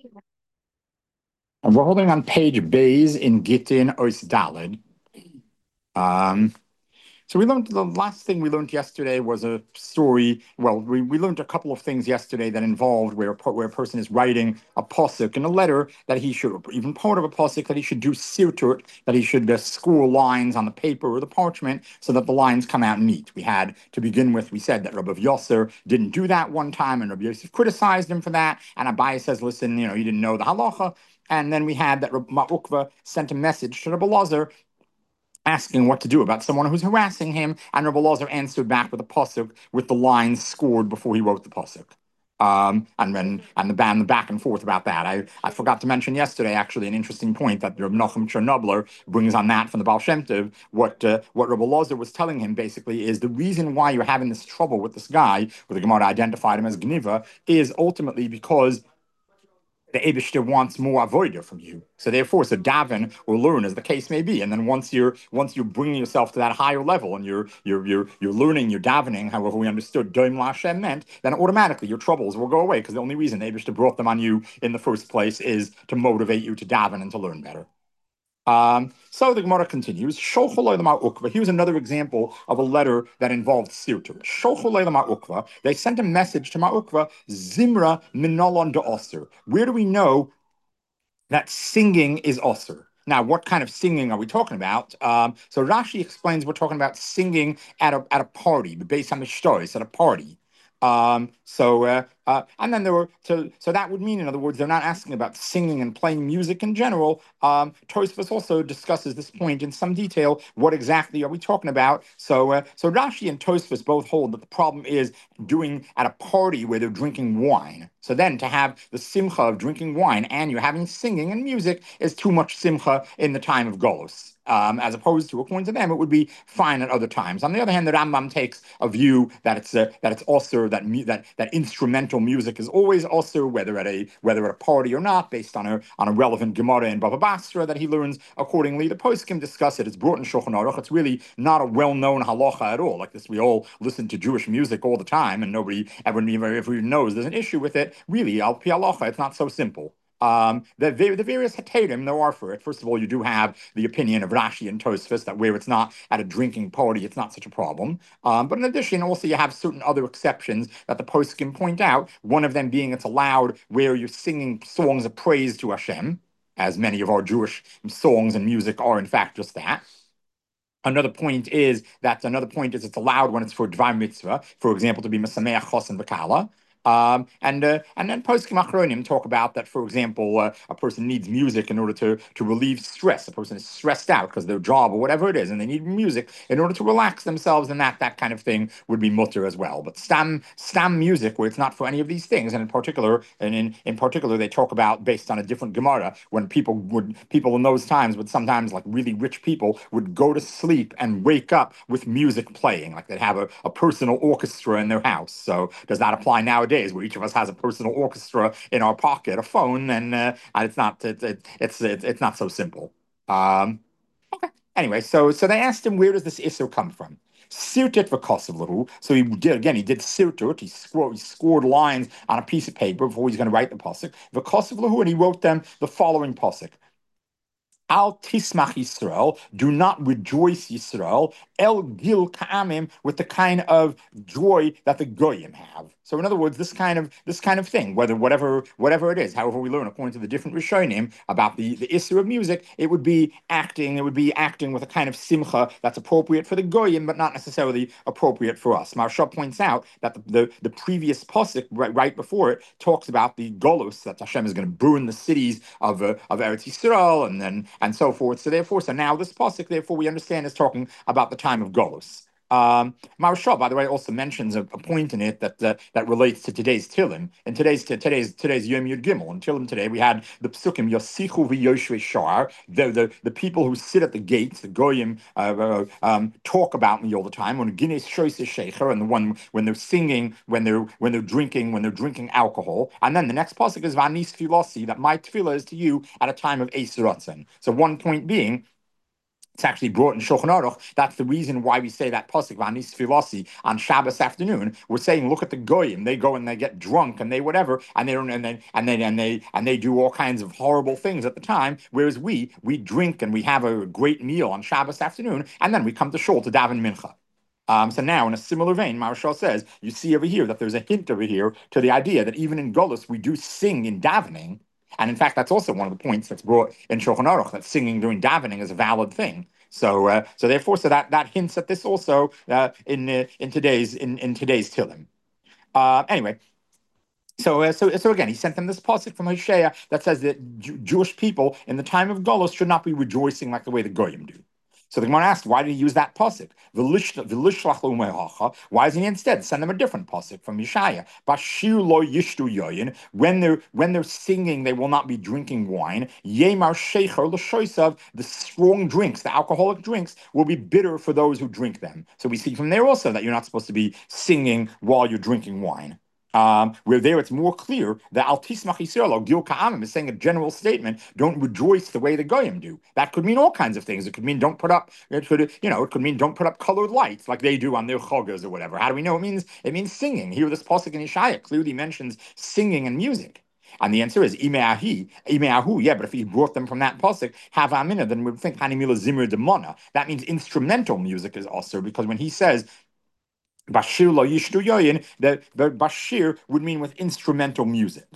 And we're holding on page Bays in Gittin Ois Dalid. Um, so we learned the last thing we learned yesterday was a story. Well, we learned a couple of things yesterday that involved where a person is writing a posuk in a letter that he should, even part of a posuk that he should do sirtut, that he should score lines on the paper or the parchment so that the lines come out neat. We had to begin with. We said that Rabbi Yosser didn't do that one time, and Rabbi Yosef criticized him for that. And Abai says, "Listen, you didn't know the halacha." And then we had that Rabbi Ukva sent a message to Rabbi Lazar asking what to do about someone who's harassing him, and Rabbi Lazar answered back with a pasuk with the lines scored before he wrote the pasuk. And the back and forth about that. I forgot to mention yesterday, actually, an interesting point that Rabbi Nachum Chernobler brings on that from the Baal Shem Tov. What Rabbi Lazar was telling him basically is the reason why you're having this trouble with this guy, where the Gemara identified him as Gniva, is ultimately because the Abishter wants more avoida from you. So therefore, daven or learn, as the case may be. And then once you're bringing yourself to that higher level and you're learning, you're davening, however we understood Doim Lashem meant, then automatically your troubles will go away, because the only reason the Abishter brought them on you in the first place is to motivate you to daven and to learn better. So the Gemara continues. Here's another example of a letter that involved sirtur. They sent a message to Ma'ukva, Zimra minolon de Osir. Where do we know that singing is osir? Now, what kind of singing are we talking about? So Rashi explains we're talking about singing at a party, based on the stories at a party. And then so that would mean, in other words, they're not asking about singing and playing music in general. Tosfos also discusses this point in some detail. What exactly are we talking about? So Rashi and Tosfos both hold that the problem is doing at a party where they're drinking wine. So then to have the simcha of drinking wine and you're having singing and music is too much simcha in the time of Golos. As opposed to, according to them, it would be fine at other times. On the other hand, the Rambam takes a view that it's also that instrumental music is always also whether at a party or not, based on a relevant Gemara in Bava Basra that he learns accordingly. The poskim discuss it. It's brought in Shulchan Aruch. It's really not a well-known halacha at all. Like this, we all listen to Jewish music all the time, and nobody ever even knows there's an issue with it. Really, al pi halacha, it's not so simple. The various heterim there are for it. First of all, you do have the opinion of Rashi and Tosfos that where it's not at a drinking party, it's not such a problem. But in addition, also you have certain other exceptions that the poskim point out. One of them being it's allowed where you're singing songs of praise to Hashem, as many of our Jewish songs and music are in fact just that. Another point is it's allowed when it's for dvar mitzvah, for example, to be mesameach chos and v'kala. And then poskim achronim talk about that, for example, a person needs music in order to relieve stress. A person is stressed out because of their job or whatever it is, and they need music in order to relax themselves, and that kind of thing would be mutter as well. But stam music, where it's not for any of these things, and in particular, they talk about based on a different Gemara when people in those times would sometimes, like really rich people, would go to sleep and wake up with music playing, like they'd have a personal orchestra in their house. So does that apply nowadays, where each of us has a personal orchestra in our pocket, a phone, and it's not so simple. Um, anyway, so they asked him, where does this issur come from? Sirtit v'kosav. So he did sirtut. He scored lines on a piece of paper before he's going to write the pasuk. V'kosav lahu, and he wrote them the following pasuk. Al tismach Yisrael, do not rejoice Yisrael, el gil ka'amim, with the kind of joy that the goyim have. So in other words, this kind of thing, whatever it is, however we learn according to the different Rishonim about the issur of music, it would be acting with a kind of simcha that's appropriate for the goyim, but not necessarily appropriate for us. Maharsha points out that the previous pasuk right before it talks about the golos, that Hashem is going to burn the cities of Eretz Yisrael, and so forth. So now this pasuk, therefore, we understand is talking about the time of Golos. Maharsha, by the way, also mentions a point in it that relates to today's Tilim. And today's Yom Yud Gimel. In Tilim today, we had the Psukim Yosichu v'Yoshvei Shar. The people who sit at the gates, the Goyim, talk about me all the time. When Guinness Shoyse Shecher, and the one when they're singing, when they're drinking alcohol. And then the next pasuk is Vanis Filosi, that my tefillah is to you at a time of Eis Ratzon. So one point being It's actually brought in Shulchan Aruch. That's the reason why we say that pasuk V'anis Filasi on Shabbos afternoon. We're saying, look at the goyim. They go and they get drunk and they whatever, and they don't, and they do all kinds of horrible things at the time. Whereas we drink and we have a great meal on Shabbos afternoon, and then we come to shul to daven mincha. So now, in a similar vein, Maharshal says, you see over here that there's a hint over here to the idea that even in Golus we do sing in davening, and in fact, that's also one of the points that's brought in Shulchan Aruch, that singing during davening is a valid thing. So, therefore, that hints at this also in today's Tillim. Anyway. So again, he sent them this pasuk from Hosea that says that Jewish people in the time of Golus should not be rejoicing like the way the Goyim do. So the Gemara asked, why did he use that pasuk? Why doesn't he instead send them a different pasuk from Yeshaya? Bashir lo yishtu yoyin. When they're singing, they will not be drinking wine. Yemar shecher l'shoisav. The strong drinks, the alcoholic drinks, will be bitter for those who drink them. So we see from there also that you're not supposed to be singing while you're drinking wine. Where there it's more clear that Al Tismach Yisrael, Gil Ka'amim, is saying a general statement, don't rejoice the way the Goyim do. That could mean all kinds of things. It could mean don't put up, it could mean don't put up colored lights like they do on their chogas or whatever. How do we know? It means singing. Here, this pasuk in Yeshaya clearly mentions singing and music. And the answer is Imeahu, yeah, but if he brought them from that pasuk, have amina, then we would think Hanimila Zimmer Demona. That means instrumental music is also, because when he says Bashir lo yishtu yoyin, the Bashir would mean with instrumental music.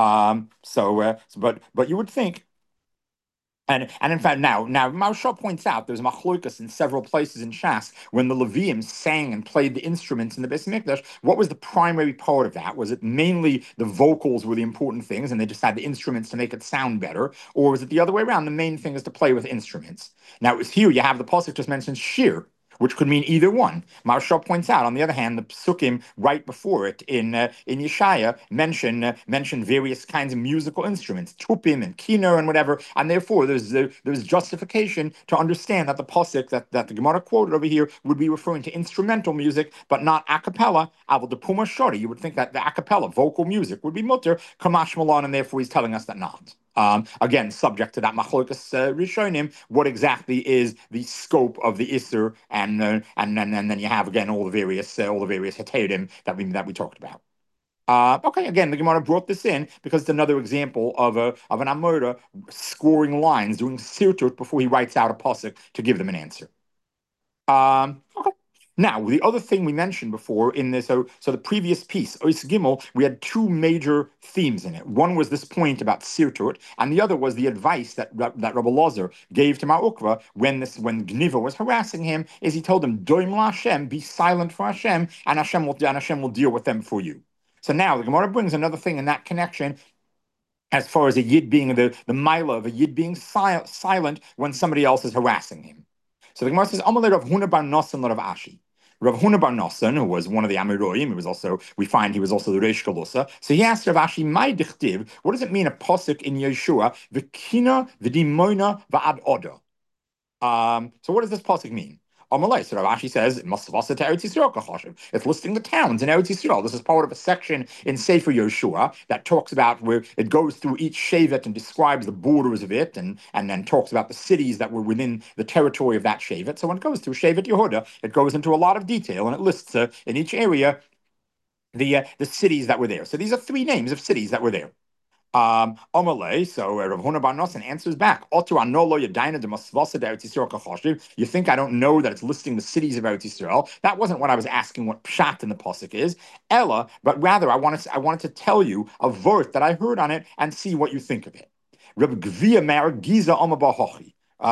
But you would think, and in fact now Maharshal points out there's machlokas in several places in Shas when the Leviim sang and played the instruments in the Beis Mikdash. What was the primary part of that? Was it mainly the vocals were the important things, and they just had the instruments to make it sound better, or was it the other way around? The main thing is to play with instruments. Now, here you have the pasuk just mentions shir, which could mean either one. Maharshal points out, on the other hand, the psukim right before it in Yeshaya mention various kinds of musical instruments, tupim and kiner and whatever, and therefore there's justification to understand that the pasuk that the Gemara quoted over here would be referring to instrumental music, but not a cappella. Avol de puma shori. You would think that the a cappella vocal music would be mutter kamash malon, and therefore he's telling us that not. Again, subject to that machlokas rishonim, what exactly is the scope of the isser, and then you have again all the various heterim that we talked about. Okay, again, the Gemara brought this in because it's another example of an Amora scoring lines, doing sirtut before he writes out a pasuk to give them an answer. Okay. Now, the other thing we mentioned before in this, so the previous piece, Ois Gimel, we had two major themes in it. One was this point about Sirtut, and the other was the advice that Rabbi Lozer gave to Ma'ukva when Gniva was harassing him, is he told him, Doim la Hashem, be silent for Hashem, and Hashem will deal with them for you. So now the Gemara brings another thing in that connection, as far as a Yid being the Mila of a Yid being silent when somebody else is harassing him. So the Gemara says, Amalei Rav Huna bar Nosson Rav Ashi. Rav Huna bar Nosson, who was one of the Amiroyim, we find he was also the Reish Galusa. So he asked Rav Ashi, "My dichtiv, what does it mean a pasuk in Yeshua? V'kina v'dimoina v'ad oda." So what does this pasuk mean? Amalei. So Rav Ashi says it must have also to Eretz Yisrael. It's listing the towns in Eretz Yisrael. This is part of a section in Sefer Yoshua that talks about where it goes through each shevet and describes the borders of it, and then talks about the cities that were within the territory of that shevet. So when it goes through Shevet Yehuda, it goes into a lot of detail and it lists in each area the cities that were there. So these are three names of cities that were there. Omalei, so Rav Huna bar Nosson answers back. You think I don't know that it's listing the cities of Eretz Yisrael? That wasn't what I was asking. What pshat in the pasuk is, Ella, but rather I wanted to tell you a vert that I heard on it and see what you think of it. Reb Gvia Mer Giza Omabahochi.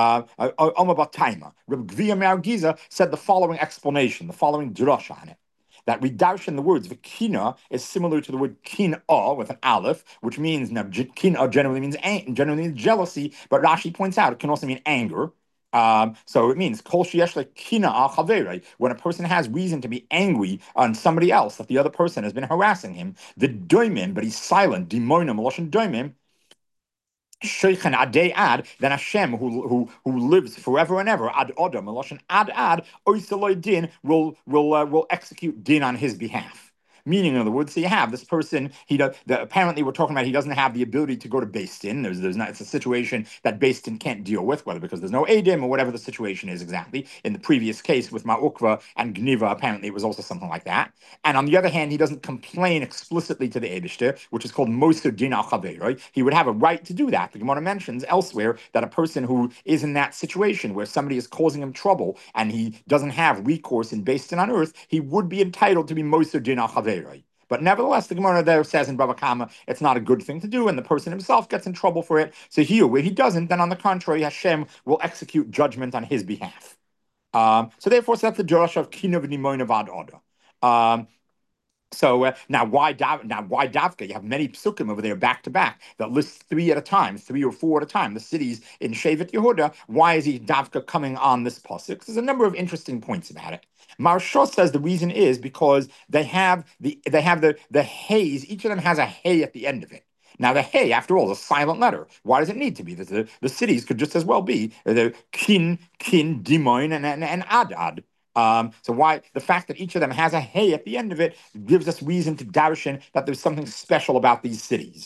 Reb Gvia Mer Giza said the following explanation, the following drasha on it. That we darshan the words v'kina is similar to the word kin'ah with an aleph, which means now kin'ah generally means jealousy, but Rashi points out it can also mean anger. So it means kol sheyesh lekina chaverei, when a person has reason to be angry on somebody else that the other person has been harassing him. The doimim, but he's silent. Dimonim loshen doimim. Sheikhan adei ad, then Hashem, who lives forever and ever, ad odom, ad oiseloi din, will execute din on his behalf. Meaning, in other words, so you have this person, apparently we're talking about he doesn't have the ability to go to Beis Din. There's not, it's a situation that Beis Din can't deal with, whether because there's no Edim or whatever the situation is exactly. In the previous case with Ma'ukva and Gniva, apparently it was also something like that. And on the other hand, he doesn't complain explicitly to the Eibishter, which is called Moser Din al Chaveroi. He would have a right to do that. The Gemara mentions elsewhere that a person who is in that situation where somebody is causing him trouble and he doesn't have recourse in Beis Din on earth, he would be entitled to be Moser Din al Chaveroi. But nevertheless, the Gemara there says in Bava Kama, it's not a good thing to do, and the person himself gets in trouble for it. So here, where he doesn't, then on the contrary, Hashem will execute judgment on his behalf. So therefore, so that's the Jorash of Kina v'nimoina v'ad oda. So now, why Davka? You have many psukim over there back to back that list three at a time, three or four at a time. The cities in Shevet Yehuda. Why is he Davka coming on this pasuk? There's a number of interesting points about it. Maharsha says the reason is because they have the hays. Each of them has a hay at the end of it. Now, the hey, after all, is a silent letter. Why does it need to be? The cities could just as well be the kin, dimoin, and adad. So why the fact that each of them has a hey at the end of it gives us reason to darshan that there's something special about these cities.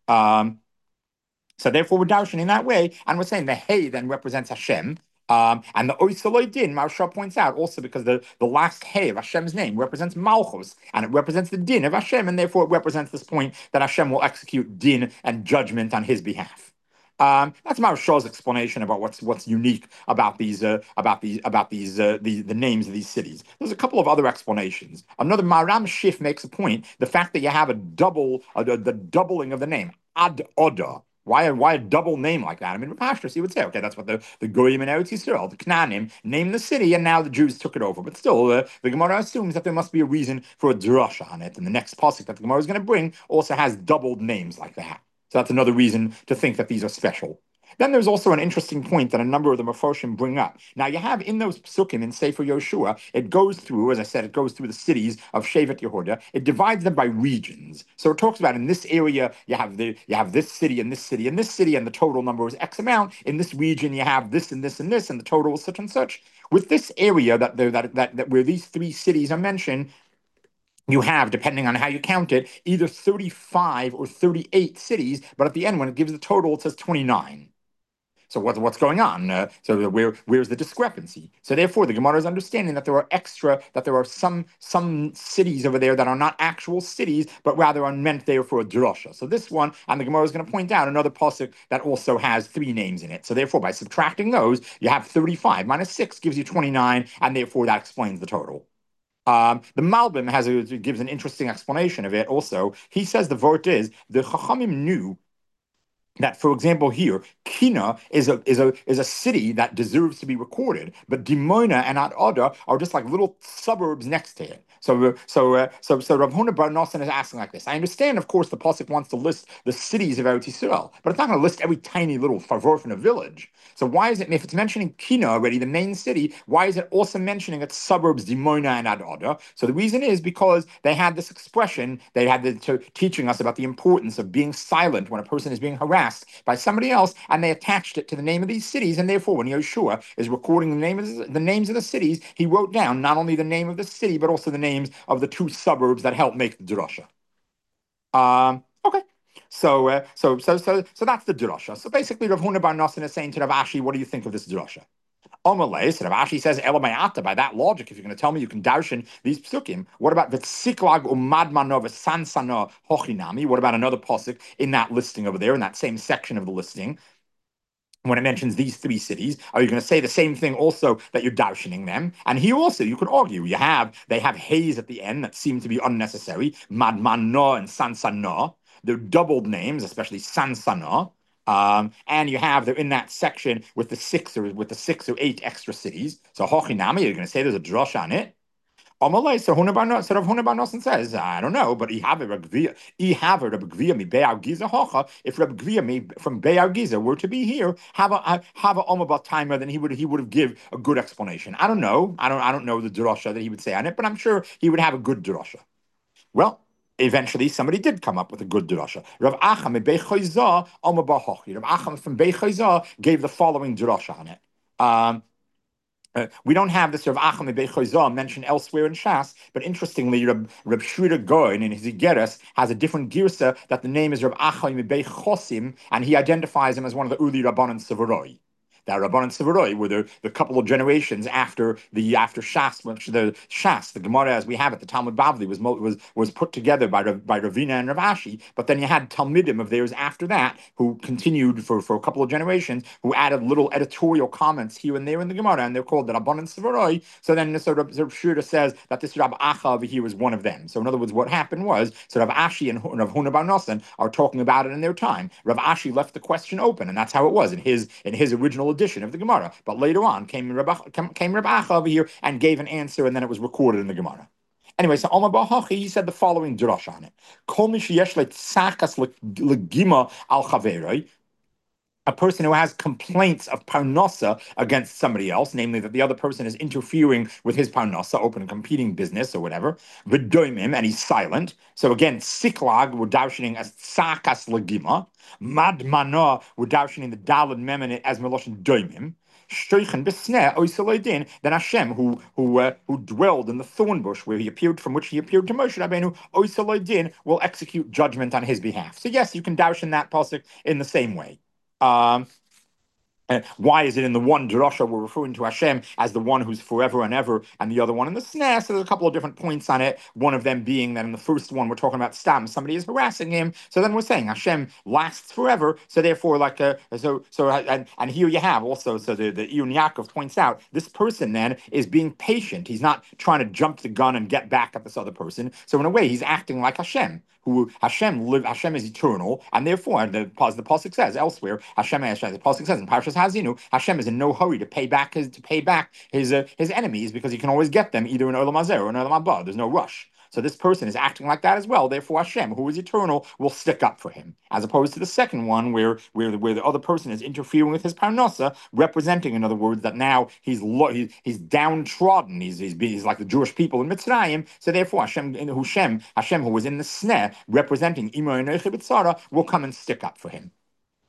So therefore, we're darshan in that way, and we're saying the hey then represents Hashem. And the Oisaloi Din, Maharsha points out also because the last Hey of Hashem's name represents Malchus, and it represents the Din of Hashem, and therefore it represents this point that Hashem will execute Din and judgment on his behalf. That's Maharsha's explanation about what's unique about the names of these cities. There's a couple of other explanations. Another Maram Shif makes a point: the fact that you have the doubling of the name Ad Oda. Why a double name like that? I mean, Pashtus, he would say, okay, that's what the Goyim in Eretz Yisrael, the Knanim, named the city, and now the Jews took it over. But still, the Gemara assumes that there must be a reason for a drasha on it, and the next pasuk that the Gemara is going to bring also has doubled names like that. So that's another reason to think that these are special. Then there's also an interesting point that a number of the Mefarshim bring up. Now, you have in those psukim in Sefer Yoshua, it goes through, as I said, it goes through the cities of Shevet Yehuda. It divides them by regions. So it talks about in this area, you have this city and this city and this city, and the total number is X amount. In this region, you have this and this and this, and the total is such and such. With this area that where these three cities are mentioned, you have, depending on how you count it, either 35 or 38 cities, but at the end, when it gives the total, it says 29. So what's going on? So where's the discrepancy? So therefore, the Gemara is understanding that there are some cities over there that are not actual cities, but rather are meant there for a drasha. So this one, and the Gemara is going to point out another pasuk that also has three names in it. So therefore, by subtracting those, you have 35 minus 6 gives you 29, and therefore that explains the total. The Malbim gives an interesting explanation of it also. He says the vort is, the Chachamim knew that, for example, here, Kina is a city that deserves to be recorded, but Dimoina and Ad Ada are just like little suburbs next to it. So Rav Huna Bar Nosson is asking like this. I understand, of course, the pasuk wants to list the cities of Eretz Yisrael, but it's not going to list every tiny little farvorf in a village. So why is it, if it's mentioning Kina already, the main city, why is it also mentioning its suburbs, Dimoina and Ad Ada? So the reason is because they had this expression, teaching us about the importance of being silent when a person is being harassed by somebody else, and they attached it to the name of these cities, and therefore when Yeshua is recording the names of the cities, he wrote down not only the name of the city, but also the names of the two suburbs that help make the drasha. Okay. So that's the drasha. So basically, Rav Huna Bar Nosson is saying to Rav Ashi, what do you think of this drasha? Omalei, so Rav Ashi says, Elamayata, by that logic, if you're going to tell me you can darshan these psukim, what about the Tsiklag Umadmano Sansana Hochinami? What about another pasuk in that listing over there, in that same section of the listing? When it mentions these three cities, are you going to say the same thing also that you're darshaning them? And here also, you could argue, they have hays at the end that seem to be unnecessary, Madmano and Sansana. They're doubled names, especially Sansana. And they're in that section with the six or eight extra cities. So Hochinami, you're going to say there's a drush on it. Amalei, so Rav Huna Bar Nosson says, I don't know, but if Reb Gvia from Be'ar Giza were to be here, have a Omabat timer, then he would have give a good explanation. I don't know. I don't know the drasha that he would say on it, but I'm sure he would have a good drasha. Well, eventually somebody did come up with a good drasha. Rav Acham from Be'ar Chayza gave the following drasha on it. We don't have this Rav Acham Ibei Chozah mentioned elsewhere in Shas, but interestingly, Rab Shruda Goin in his Igeres has a different girsa that the name is Rav Acham Ibei Chosim, and he identifies him as one of the Uli Rabbanan Sevoroi. That Rabbanan Sevoroi were the couple of generations after Shas, which the Shas, the Gemara as we have it, the Talmud Bavli was put together by Ravina and Rav Ashi, but then you had Talmidim of theirs after that who continued for a couple of generations, who added little editorial comments here and there in the Gemara, and they're called the Rabbanan Sevoroi. So then Rav Shruda says that this Rab Acha over here was one of them. So in other words, what happened was, so Rav Ashi and Rav Huna Bar Nosson are talking about it in their time. Rav Ashi left the question open, and that's how it was in his original edition of the Gemara. But later on came Rav Acha over here and gave an answer, and then it was recorded in the Gemara. Anyway, so Omar Bahachi, he said the following drush on it. Kol mi sheyesh le'tzakas legima al chaveroi, a person who has complaints of parnasa against somebody else, namely that the other person is interfering with his parnasa, open a competing business or whatever, v'doimim, and he's silent. So again, siklag, we're darshaning as tzakas legima. Madmana, we're darshaning the dalad meminit as meloshin doimim. Shtoichen besneh oisaloidin, then Hashem, who dwelled in the thorn bush where he appeared, from which he appeared to Moshe Rabbeinu, oisaloidin, will execute judgment on his behalf. So yes, you can darshan that pasuk in the same way. Um, why is it in the one drasha we're referring to Hashem as the one who's forever and ever, and the other one in the sneh? So there's a couple of different points on it. One of them being that in the first one we're talking about stam, somebody is harassing him. So then we're saying Hashem lasts forever. So therefore, and here you have also. So the Iyun Yaakov points out this person then is being patient. He's not trying to jump the gun and get back at this other person. So in a way, he's acting like Hashem. Hashem is eternal, and therefore the pasuk says elsewhere. The pasuk says in Parshas Hazinu, Hashem is in no hurry to pay back his enemies, because he can always get them either in Olam Hazeh or in Olam Haba. There's no rush. So this person is acting like that as well. Therefore, Hashem, who is eternal, will stick up for him, as opposed to the second one, where the other person is interfering with his parnasa, representing, in other words, that now he's downtrodden. He's like the Jewish people in Mitzrayim. So therefore, Hashem, who was in the sneh, representing Imo Enochi B'tzara, will come and stick up for him.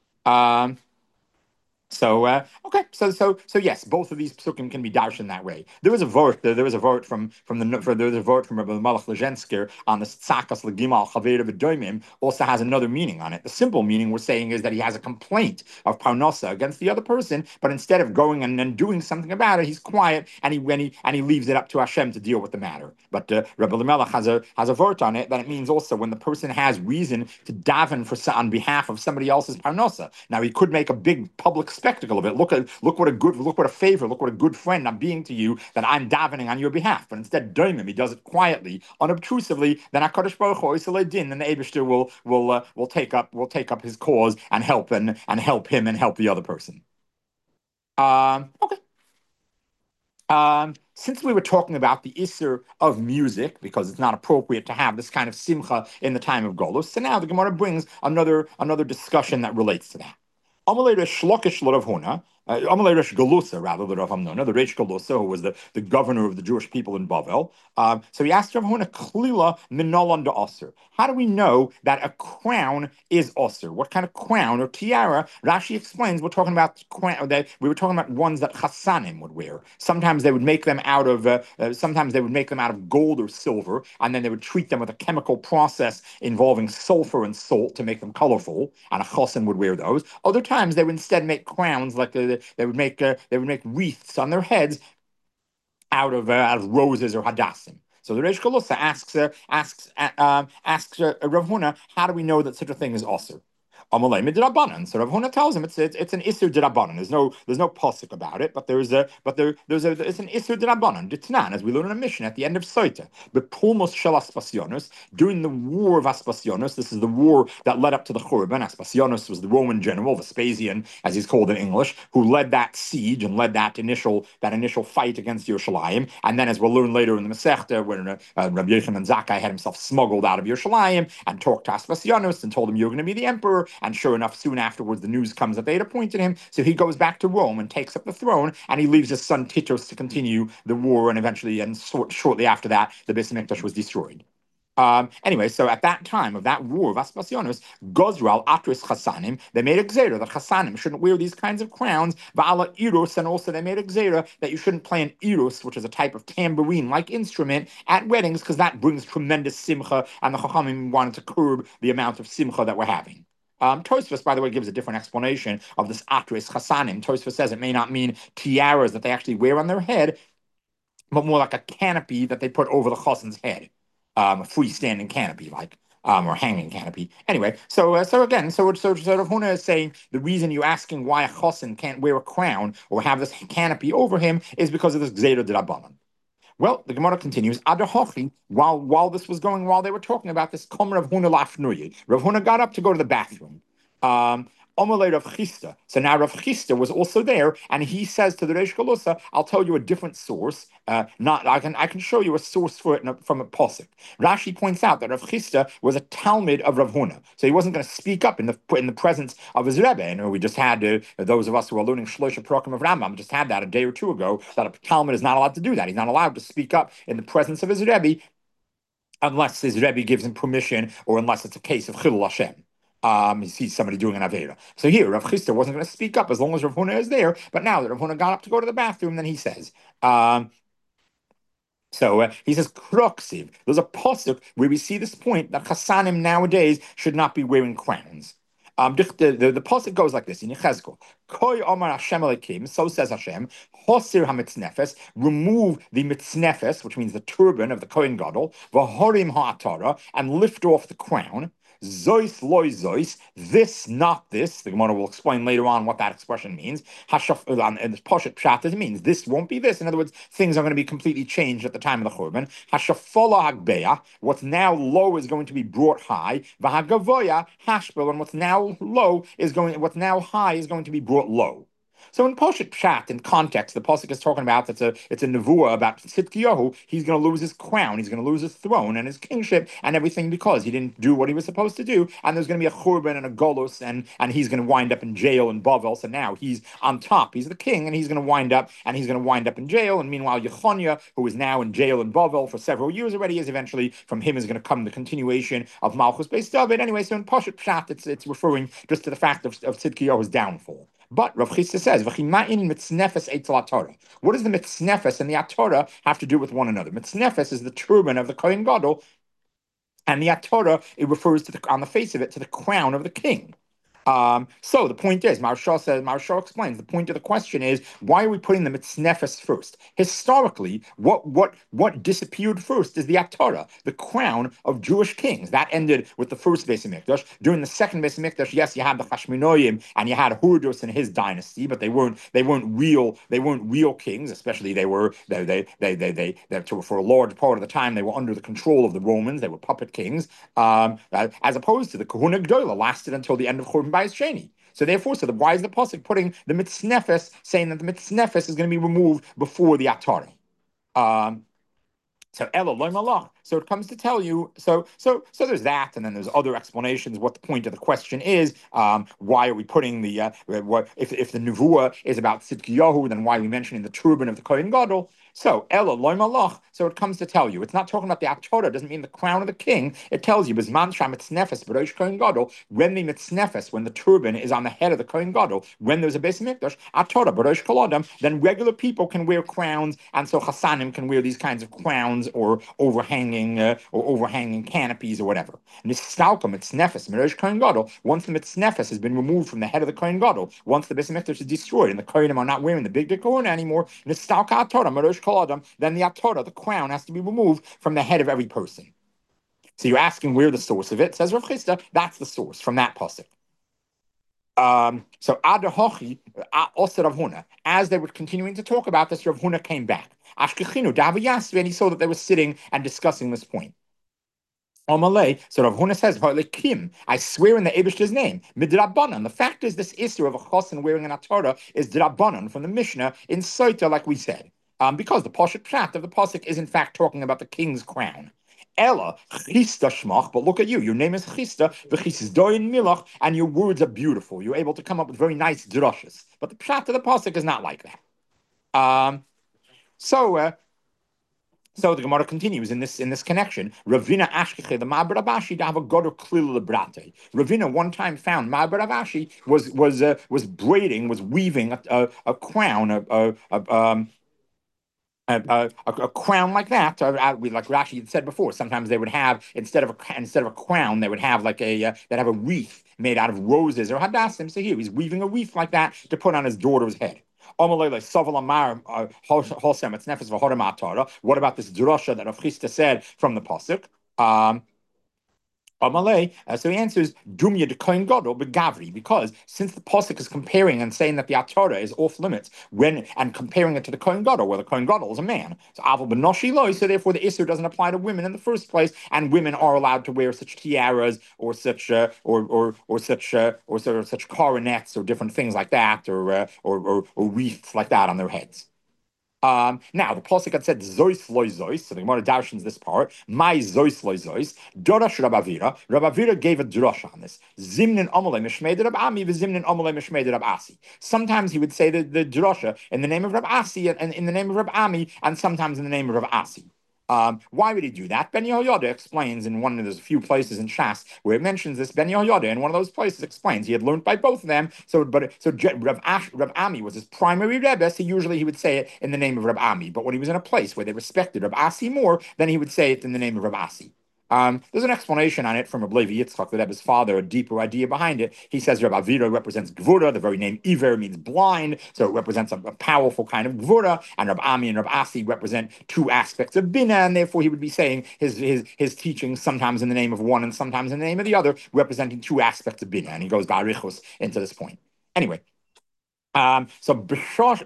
Okay, so yes, both of these psukim can be darshan that way. There was a vote from Rabbi Malach Lejensker on the tzakas legimal chaver v'doimim, also has another meaning on it. The simple meaning we're saying is that he has a complaint of parnasa against the other person, but instead of going and doing something about it, he's quiet and he leaves it up to Hashem to deal with the matter. But Rabbi Melech has a vote on it that it means also when the person has reason to daven on behalf of somebody else's parnasa. Now he could make a big public spectacle of it. Look what a good friend I'm being to you, that I'm davening on your behalf. But instead, doimim, he does it quietly, unobtrusively. Then Hakadosh Baruch Hu Din, and the Eibishter will take up his cause and help him and help the other person. Okay. Since we were talking about the Isser of music, because it's not appropriate to have this kind of simcha in the time of Golus, so now the Gemara brings another discussion that relates to that. Amalei Resh Lakish L'Rav Huna, Amalei Resh Galusa, rather, L'Rav Hamnona, the Resh Galusa, who was the governor of the Jewish people in Bavel. So he asked Rav Huna, Klila Minolan da Aser. How do we know that a crown is Aser? What kind of crown or tiara? Rashi explains we were talking about ones that Chassanim would wear. Sometimes they would make them out of gold or silver, and then they would treat them with a chemical process involving sulfur and salt to make them colorful. And a chassan would wear those. Other times they would instead make crowns, like they would make wreaths on their heads out of roses or hadassim. So the Reish Galusa asks Rav Huna, how do we know that such a thing is osir? Amalei midrabanan. So Rav Huna tells him it's an isur dirabanan. There's no pasuk about it, but it's an isur dirabanan. Ditnan, as we learn in a mission at the end of Soita. But pulmos shel Aspasionos, during the war of Aspasionos, this is the war that led up to the Churban. Aspasionos was the Roman general, Vespasian, as he's called in English, who led that siege and led that initial fight against Yerushalayim. And then, as we'll learn later in the Masechta, when Rabbi Yochanan Zakkai had himself smuggled out of Yerushalayim and talked to Aspasionos and told him, "You're going to be the emperor." And sure enough, soon afterwards, the news comes that they had appointed him. So he goes back to Rome and takes up the throne, and he leaves his son Titus to continue the war. And eventually, shortly after that, the Beis Hamikdash was destroyed. Anyway, so at that time of that war of Aspasionis, Gozral Atris Chasanim, they made a gzera that Chasanim shouldn't wear these kinds of crowns, Va'ala Irus, and also they made a gzera that you shouldn't play an Irus, which is a type of tambourine-like instrument, at weddings, because that brings tremendous simcha, and the Chachamim wanted to curb the amount of simcha that we're having. Tosfos, by the way, gives a different explanation of this Atris Chasanim. Tosfos says it may not mean tiaras that they actually wear on their head, but more like a canopy that they put over the chassan's head, a freestanding canopy, like or hanging canopy. Anyway, so Rav Huna is saying the reason you're asking why a chassan can't wear a crown or have this canopy over him is because of this gzeira d'Rabbanan. Well, the Gemara continues. Adahochi, while this was going, while they were talking about this, Kom Rav Huna lafnuyi. Rav Huna got up to go to the bathroom. Omelei Rav Chisda. So now Rav Chisda was also there, and he says to the Reish Galusa, "I'll tell you a different source. I can show you a source for it from a posuk." Rashi points out that Rav Chisda was a Talmud of Rav Huna, so he wasn't going to speak up in the presence of his Rebbe. And we just had those of us who are learning Shloisha Prakim of Rambam just had that a day or two ago. That a Talmud is not allowed to do that. He's not allowed to speak up in the presence of his Rebbe unless his Rebbe gives him permission, or unless it's a case of Chilul Hashem. He sees somebody doing an Avera. So here, Rav Chisda wasn't going to speak up as long as Rav Huna is there, but now that Rav Huna got up to go to the bathroom, then he says, he says, Kroksiv. There's a pasuk where we see this point that Chassanim nowadays should not be wearing crowns. The pasuk goes like this in Yechezkel. Koi Omar Hashem Elokim, so says Hashem, Hosir HaMitznefes, remove the mitznefes, which means the turban of the Kohen Gadol, Vahorim HaAtara, and lift off the crown. Zois loy zois, this, not this. The Gemara will explain later on what that expression means. And the Poshet Pshat, it means this won't be this. In other words, things are going to be completely changed at the time of the Churban. Hashafola Hagbeya, what's now low is going to be brought high. Vahagavoya Hashbel, and what's now high is going to be brought low. So in Poshet Pshat, in context, the pasuk is talking about it's a nevuah about Tzidkiyahu. He's going to lose his crown, he's going to lose his throne and his kingship and everything because he didn't do what he was supposed to do. And there's going to be a churban and a golus, and he's going to wind up in jail in Bavel. So now he's on top, he's the king, and he's going to wind up in jail. And meanwhile, Yechonia, who is now in jail in Bavel for several years already, is eventually from him is going to come the continuation of Malchus Beis David. Anyway, so in Poshet Pshat, it's referring just to the fact of Tzidkiyahu's downfall. But Rav Chisda says, what does the mitznefes and the atorah have to do with one another? Mitznefes is the turban of the Kohen Gadol, and the atorah, it refers to on the face of it, to the crown of the king. So the point is, Maharsha explains, the point of the question is, why are we putting the mitznefes first? Historically, what disappeared first is the Atorah, the crown of Jewish kings. That ended with the first Beis Hamikdash. During the second Beis Hamikdash, yes, you had the Hashmonaim and you had Hurdos in his dynasty, but they weren't real kings. Especially for a large part of the time they were under the control of the Romans. They were puppet kings, as opposed to the Kahuna Gdola lasted until the end of Churban Bayis Sheni. So therefore, why is the pasuk putting the mitznefes, saying that the mitznefes is going to be removed before the atari? So Ella loy malach. So it comes to tell you. So there's that, and then there's other explanations. What the point of the question is? Why are we putting the if the nevuah is about Tzidkiyahu, then why are we mentioning the turban of the Kohen Gadol? So Ella loy malach. So it comes to tell you. It's not talking about the Atorah. Doesn't mean the crown of the king. It tells you bizman sham mitznefes b'rosh Kohen Gadol, when the mitznefes, when the turban is on the head of the Kohen Gadol, when there's a Beis Hamikdash, Atorah b'rosh kol adam, then regular people can wear crowns, and so Chassanim can wear these kinds of crowns or overhanging canopies or whatever. Nistalka mitznefes b'rosh Kohen Gadol. Once the mitznefes has been removed from the head of the Kohen Gadol, once the Beis Hamikdash is destroyed and the Kohenim are not wearing the big Kohen anymore, Nistalka Atorah b'rosh kol adam, then the Atorah, the crown, has to be removed from the head of every person. So you're asking where the source of it. Says Rav Chisda, that's the source from that pasuk. So Adahochi, also Rav Huna, as they were continuing to talk about this, Rav Huna came back. Ashkechinu Davi Yasvi, and he saw that they were sitting and discussing this point. Omalei, so Rav Huna says, I swear in the Eibishter's name, midrabanan. The fact is, this issue of a chassan wearing an atorah is drabanan from the Mishnah in Soita, like we said. Because the Poshet Pshat of the pasuk is in fact talking about the king's crown. Ella Chisda Shmach, but look at you. Your name is Chisda, v'chisdoin milach, and your words are beautiful. You're able to come up with very nice drushes. But the Pshat of the pasuk is not like that. So So the Gemara continues in this connection. Ravina Ashkeche, the Ma'aber Abashi, to have a god of klil lebrate. Ravina one time found Ma'aber Abashi was braiding, was weaving a crown, a crown like that. Like Rashi had said before, sometimes they would have instead of a crown, they would have like they'd have a wreath made out of roses or hadassim. So here he's weaving a wreath like that to put on his daughter's head. What about this drasha that Rav Chisda said from the pasuk? So he answers Dumya de Kohen Gadol begavri, because since the pasuk is comparing and saying that the Torah is off limits and comparing it to the Kohen Gadol, where the Kohen Gadol is a man, so Aval benoshi loy, so therefore the Isser doesn't apply to women in the first place, and women are allowed to wear such tiaras or such such coronets or different things like that, or wreaths like that on their heads. Now the pasuk had said zois loy zois, so the Gemara darshans this part. My zois loy zois. Dorash Rabavira. Rabavira gave a drasha on this. Zimnin omole mishmei Rab Ami v'zimnin omole mishmei Rab Asi. Sometimes he would say the drasha in the name of Rab Asi and in the name of Rab Ami, and sometimes in the name of Rab Asi. Why would he do that? Ben Yehoyada explains in one of those few places in Shas where it mentions this. Ben Yehoyada in one of those places explains he had learned by both of them. So Rav Ami was his primary rebbe. So usually he would say it in the name of Rav Ami. But when he was in a place where they respected Rav Asi more, then he would say it in the name of Rav Asi. There's an explanation on it from Rabbi Levi Yitzchak, the Rebbe's father, a deeper idea behind it. He says Rabbi Avira represents Gvura. The very name Iver means blind, so it represents a powerful kind of Gvura. And Rabbi Ami and Rabbi Asi represent two aspects of Bina, and therefore he would be saying his teachings sometimes in the name of one and sometimes in the name of the other, representing two aspects of Bina. And he goes Barichos into this point. Anyway. So when Hashem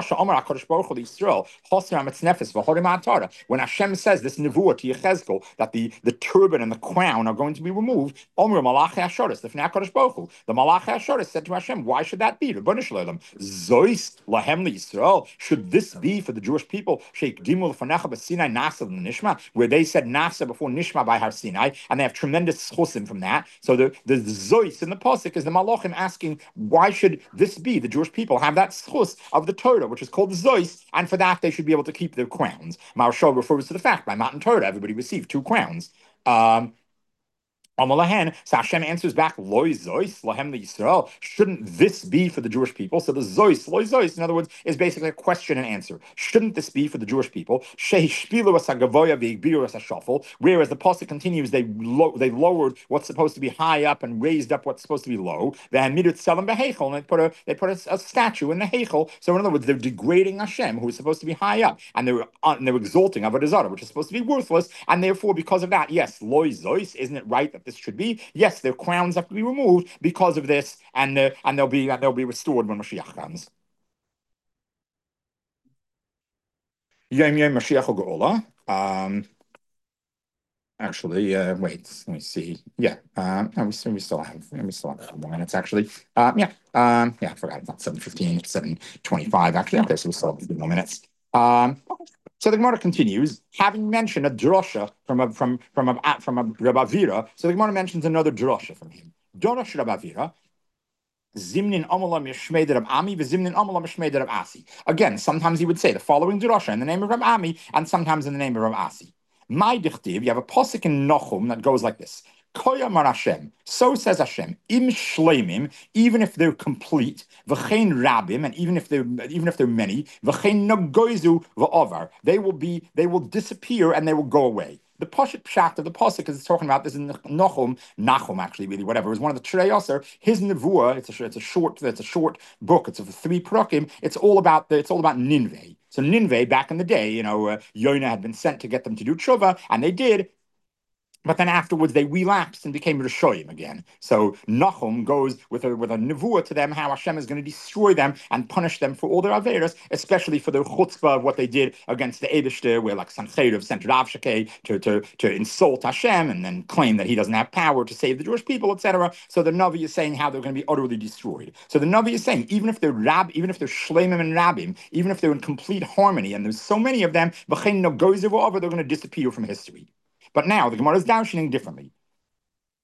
says this nevuah to Yechezkel that the turban and the crown are going to be removed, the Malach HaShoris said to Hashem, why should that be? Should this be for the Jewish people where they said Nasa before Nishma by Har Sinai, and they have tremendous chosim from that? So the Zois in the pasuk is the Malachim asking, why should this be? The Jewish people have that schus of the Torah, which is called Zois, and for that they should be able to keep their crowns. Marshal refers to the fact by Matan Torah, everybody received two crowns. So Hashem answers back, Loi Zois, Lahem Yisrael. Shouldn't this be for the Jewish people? So the Zois, Loi Zois, in other words, is basically a question and answer. Shouldn't this be for the Jewish people? Whereas the pasuk continues, they lowered what's supposed to be high up and raised up what's supposed to be low. And they put a statue in the Heichel. So in other words, they're degrading Hashem, who is supposed to be high up, and they're exalting Avodah Zarah, which is supposed to be worthless. And therefore, because of that, yes, Loi Zois, isn't it right that this should be? Yes, their crowns have to be removed because of this, and they'll be restored when Mashiach comes. Yom Yom Mashiach Geola. Actually, wait, let me see. Yeah, we still have a couple minutes actually. Yeah, I forgot it's not 7:15, it's 7:25 actually. Okay, so we still have a few more minutes. So the Gemara continues, having mentioned a drasha from a Rabbi Avira. So the Gemara mentions another drasha from him. Dorash Rabbi Avira. Zimnin Amolam Yeshmei Rab Ami, Zimnin Amolam Yeshmei Rab Asi. Again, sometimes he would say the following drasha in the name of Rab Ami, and sometimes in the name of Rab Asi. My dichtiv, you have a pasuk in Nochum that goes like this. Koyamar Hashem, so says Hashem, im shleimim, even if they're complete, v'chein rabim, and even if they're many, v'chein nagoizu v'ovar, they will disappear and they will go away. The Pashat Pshat of the pasuk is talking about this in Nachum actually, really, whatever. It was one of the Trei Yasser. His nevuah. It's a short book. It's of the three prakim. It's all about Ninveh. So Ninveh, back in the day, Yonah had been sent to get them to do tshuva, and they did. But then afterwards they relapsed and became Rishoyim again. So Nachum goes with a nevuah to them how Hashem is going to destroy them and punish them for all their averas, especially for their chutzpah of what they did against the Eibishter, where like Sancheriv sent Rav Shekeh to insult Hashem and then claim that he doesn't have power to save the Jewish people, etc. So the Navi is saying how they're going to be utterly destroyed. So the Navi is saying even if they're Shleimim and Rabim, even if they're in complete harmony, and there's so many of them, they're going to disappear from history. But now the Gemara is darshaning differently.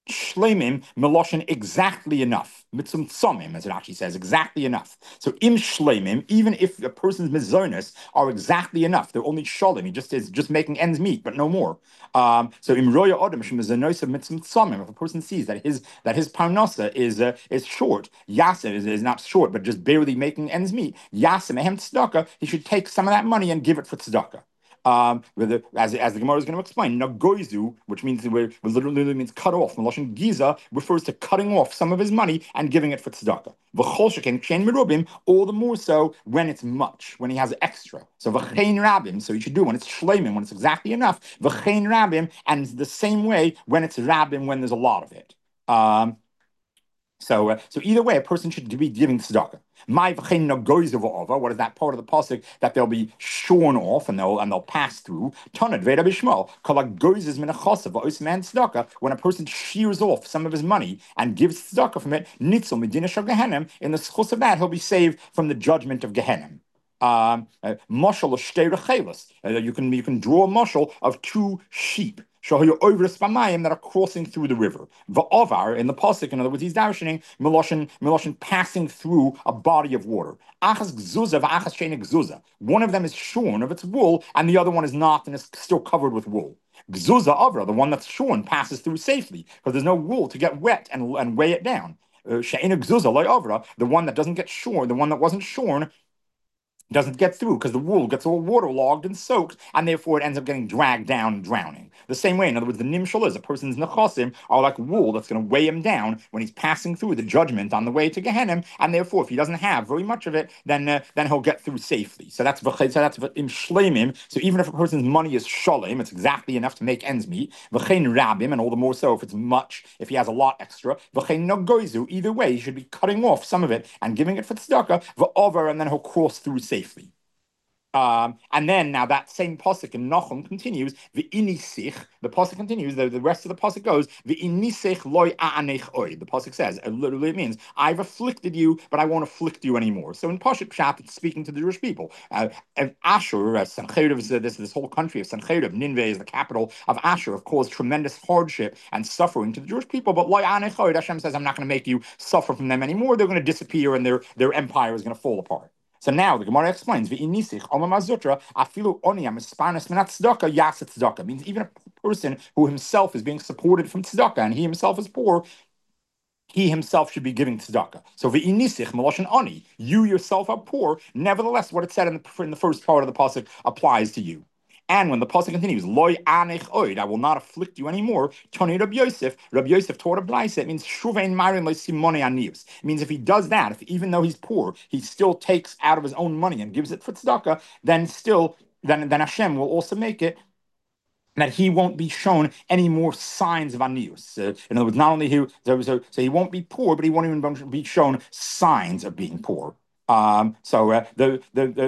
Shlemim meloshin exactly enough. Mitzum tzomim, as it actually says, exactly enough. So im shlemim, even if a person's mizonos are exactly enough, they're only sholim. He just is just making ends meet, but no more. So im roya odem shem mizonos of mitzum tzomim. If a person sees that his parnasa is short, yasem is not short, but just barely making ends meet. Yasem ehem tzedakah. He should take some of that money and give it for tzedakah. As the Gemara is going to explain, nagoizu, which literally means cut off. Meloshin giza refers to cutting off some of his money and giving it for tzedakah. V'chol sheken kshen merubim, all the more so when it's much, when he has extra. So v'chein rabim, so you should do when it's shleimim, when it's exactly enough. V'chein rabim, and the same way when it's rabim, when there's a lot of it. So either way, a person should be giving tzedakah. What is that part of the pasuk that they'll be shorn off and they'll pass through? When a person shears off some of his money and gives tzedakah from it, in the schus of that he'll be saved from the judgment of Gehenna. Mashal you can draw a mashal of two sheep that are crossing through the river. Va'ovar in the pasuk, in other words, he's darshaning meloshin passing through a body of water. Achas gzuza v'achas she'ein gzuza. One of them is shorn of its wool, and the other one is not, and is still covered with wool. Gzuza avra, the one that's shorn, passes through safely because there's no wool to get wet and weigh it down. She'ein gzuza loy avra, the one that doesn't get shorn, the one that wasn't shorn, doesn't get through because the wool gets all waterlogged and soaked, and therefore it ends up getting dragged down and drowning. The same way, in other words, the nimshal is a person's nechasim are like wool that's going to weigh him down when he's passing through the judgment on the way to Gehenna, and therefore, if he doesn't have very much of it, then he'll get through safely. So that's im shleimim. So even if a person's money is sholem, it's exactly enough to make ends meet. V'chein rabim, and all the more so if it's much, if he has a lot extra. V'chein nagoizu. Either way, he should be cutting off some of it and giving it for tzedakah. V'over, and then he'll cross through safely. And then now that same pasuk in Nachum continues. The pasuk continues. The rest of the pasuk goes. Loy a'anech oy. The pasuk says literally it means I've afflicted you, but I won't afflict you anymore. So in Pasuk Pshat, it's speaking to the Jewish people. Ashur, Sancheriv, this whole country of Sancheriv, Nineveh is the capital of Ashur, have caused tremendous hardship and suffering to the Jewish people. But Loy a'anech oy, Hashem says, I'm not going to make you suffer from them anymore. They're going to disappear, and their empire is going to fall apart. So now the Gemara explains, means even a person who himself is being supported from tzedakah and he himself is poor, he himself should be giving tzedakah. So v'inisich meloshin ani, you yourself are poor. Nevertheless, what it said in the first part of the pasuk applies to you. And when the pasuk continues, loy anech oid, I will not afflict you anymore. Toni Rabbi Yosef taught a brayse. It means shuvein marin simone anius. It means if he does that, if even though he's poor, he still takes out of his own money and gives it for tzedakah, then Hashem will also make it that he won't be shown any more signs of anius. In other words, not only so he won't be poor, but he won't even be shown signs of being poor. So the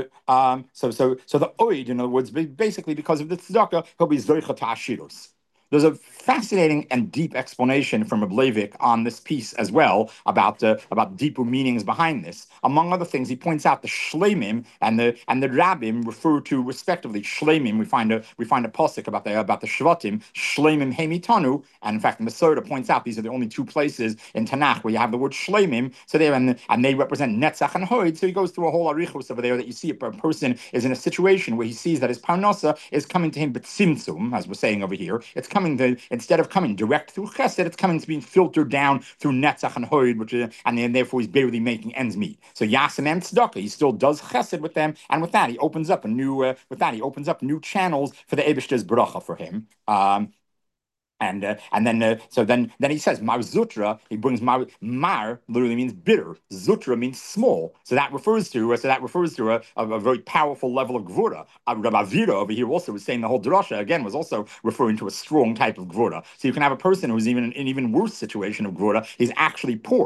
oid, in other words, basically because of the tzedakah, he'll be zoichet ha'ashirus. There's a fascinating and deep explanation from Reb Leivik on this piece as well about deeper meanings behind this. Among other things, he points out the shleimim and the rabbim refer to respectively. Shleimim, we find a pasuk about the shvatim, shleimim hemitanu, and in fact, Masoda points out these are the only two places in Tanakh where you have the word shleimim. So they represent netzach and hoid. So he goes through a whole arichos over there that you see a person is in a situation where he sees that his parnasa is coming to him b'tzimtzum, as we're saying over here. It's instead of coming direct through chesed, it's coming to being filtered down through netzach and hoid, and then therefore he's barely making ends meet. So yasem and tzedakah, he still does chesed with them, and with that he opens up new channels for the Eibishter's bracha for him. And then he says mar zutra. He brings mar literally means bitter. Zutra means small. So that refers to a very powerful level of gvura. Rabbi Avira over here also was saying the whole drasha again was also referring to a strong type of gvura. So you can have a person who's even in an even worse situation of gvura. He's actually poor.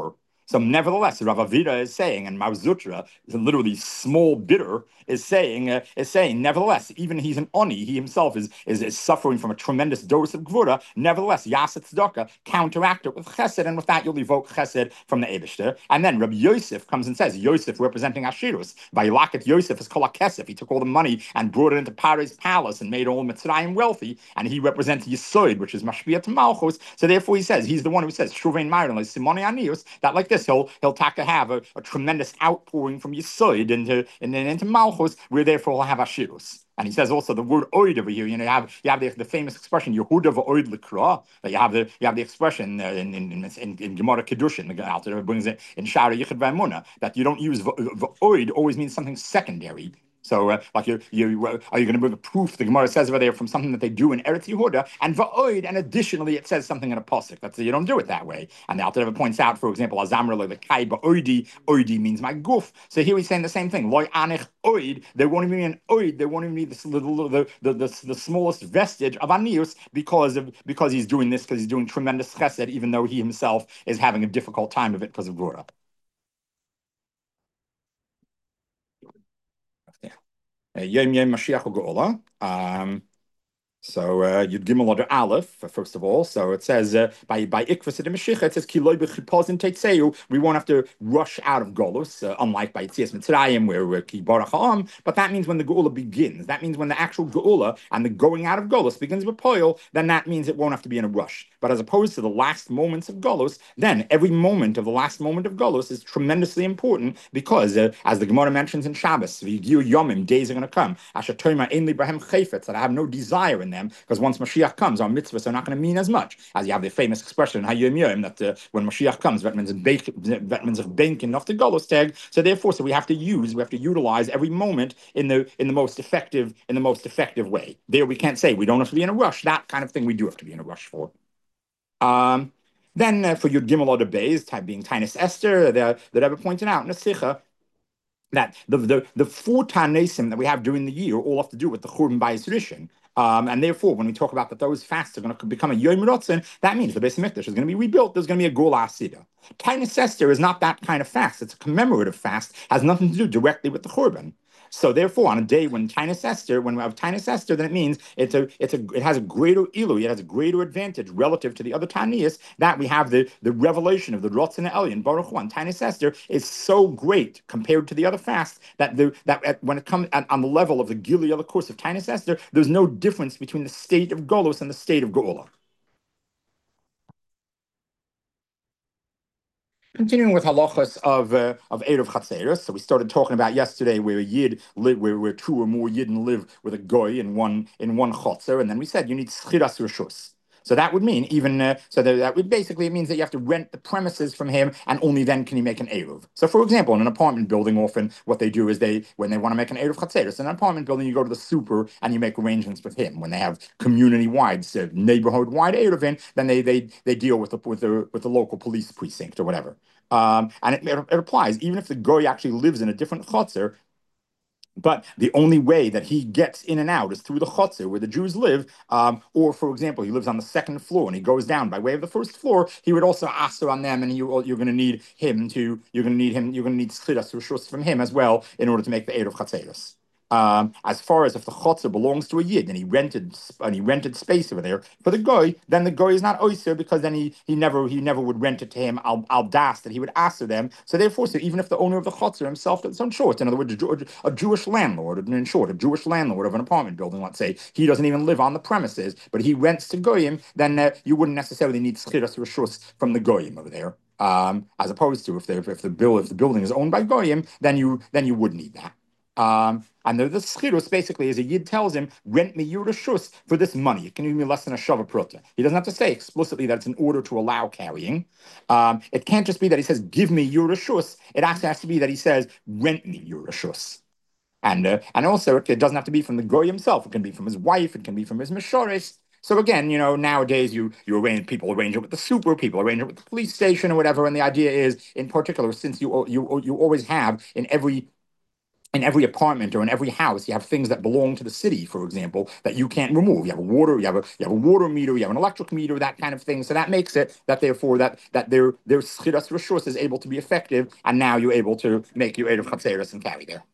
So nevertheless, Rav Avida is saying, and Mar Zutra, literally small bitter, is saying, nevertheless, even he's an oni, he himself is suffering from a tremendous dose of gvura. Nevertheless, Yasat Tzedakah counteract it with chesed, and with that you'll evoke chesed from the Eibushter. And then Rabbi Yosef comes and says, Yosef representing Ashirus, by Laket Yosef is called a kesef. He took all the money and brought it into Paro's palace and made all Mitzrayim wealthy, and he represents Yesod, which is Mashpia to Malchus. So therefore, he says he's the one who says Shuvein Myron like Simoni Anius, that like this he'll taka have a tremendous outpouring from Yesod into Malchus, where therefore he'll have Ashirus. And he says also the word oid over here. You have the famous expression Yehuda v'oid l'kra. You have the expression in Gemara Kedushin. The Alter brings it in Shara Yichud v'Emunah that you don't use v'oid always means something secondary. So, like, are you going to bring a proof? The Gemara says over there from something that they do in Eretz Yehuda, and va'oid, and additionally it says something in a pasuk. That's you don't do it that way. And the Alter Rebbe points out, for example, Azamra like the kai ba'oidi, oidi means my goof. So here he's saying the same thing. Loy anich oid. There won't even be an oid. There won't even be the smallest vestige of anius because he's doing this because he's doing tremendous chesed, even though he himself is having a difficult time of it because of Gvura. Yom Yom Mashiach Geola. So Yud Gimel Oder Aleph, first of all. So it says by Ikvus of the Mashiach, it says Kiloi b'chipazin teitzeyu. We won't have to rush out of Golus, unlike by Yitzias Mitzrayim, where Ki Barach Ha'am. But that means when the Geula begins. That means when the actual Geula and the going out of Golus begins with Poil, then that means it won't have to be in a rush. But as opposed to the last moments of Golus, then every moment of the last moment of Golus is tremendously important because, as the Gemara mentions in Shabbos, V'yigiu Yomim, days are going to come. Asher Toima Ein Librahem Chayfetz, that I have no desire in them, because once Mashiach comes, our mitzvahs are not going to mean as much. As you have the famous expression Hayom Yom that when Mashiach comes, Vetmans of banking off the Golos tag. So therefore, we have to utilize every moment in the most effective way. There we can't say we don't have to be in a rush. That kind of thing we do have to be in a rush for. Then for Yud Gimel Oder Beis, being Tainus Esther, the Rebbe pointed out in the Sicha that the four Tanesim that we have during the year all have to do with the Churban Bayis Rishon. And therefore, when we talk about that those fasts are going to become a Yom Rotzen, that means the Beis Hamikdash is going to be rebuilt. There's going to be a Gula Asida. Tainus Esther is not that kind of fast. It's a commemorative fast. Has nothing to do directly with the Churban. So therefore, on a day when Tainus Esther, when we have Tainus Esther, then it means it has a greater ilu, it has a greater advantage relative to the other Tanias that we have the revelation of the Rotzen Elyon Baruch Hu. Tainus Esther is so great compared to the other fasts that when it comes on the level of the Gilead, the course of Tainus Esther, there's no difference between the state of Golos and the state of Geula. Continuing with halachas of Erev Chatzeros, so we started talking about yesterday where a yid live, where two or more yidden live with a goy in one chatzer, and then we said you need schiras rishus. So that would mean that would basically it means that you have to rent the premises from him, and only then can you make an eruv. So, for example, in an apartment building, often what they do is when they want to make an eruv chatzeros in an apartment building, you go to the super and you make arrangements with him. When they have community-wide, neighborhood-wide eruvin, then they deal with the local police precinct or whatever. And it applies even if the goy actually lives in a different chotzer. But the only way that he gets in and out is through the chotzer where the Jews live. Or, for example, he lives on the second floor and he goes down by way of the first floor. He would also aser on them, and you're going to need schiras rishus from him as well in order to make the eruv chatzeros. As far as if the chotzer belongs to a yid and he rented space over there for the goy, then the goy is not oyser because then he never would rent it to him al das that he would aser them. So therefore, even if the owner of the chotzer himself does some short, in other words, a Jewish landlord, in short, a Jewish landlord of an apartment building, let's say, he doesn't even live on the premises, but he rents to goyim, then you wouldn't necessarily need schiras rishus from the goyim over there. As opposed to if the building is owned by goyim, then you would need that. And the schirus basically is a yid tells him, rent me your reshus for this money. It can even be less than a shava prota. He doesn't have to say explicitly that it's in order to allow carrying. It can't just be that he says, give me your reshus. It actually has to be that he says, rent me your reshus. And also it doesn't have to be from the goy himself. It can be from his wife. It can be from his mishores. So again, nowadays people arrange it with the super, people arrange it with the police station or whatever. And the idea is, in particular, since you always have in every in every apartment or in every house, you have things that belong to the city, for example, that you can't remove. You have a water, you have a water meter, you have an electric meter, that kind of thing. So that makes it that therefore that their schiras rishus is able to be effective, and now you're able to make your erev chatzeres and carry there.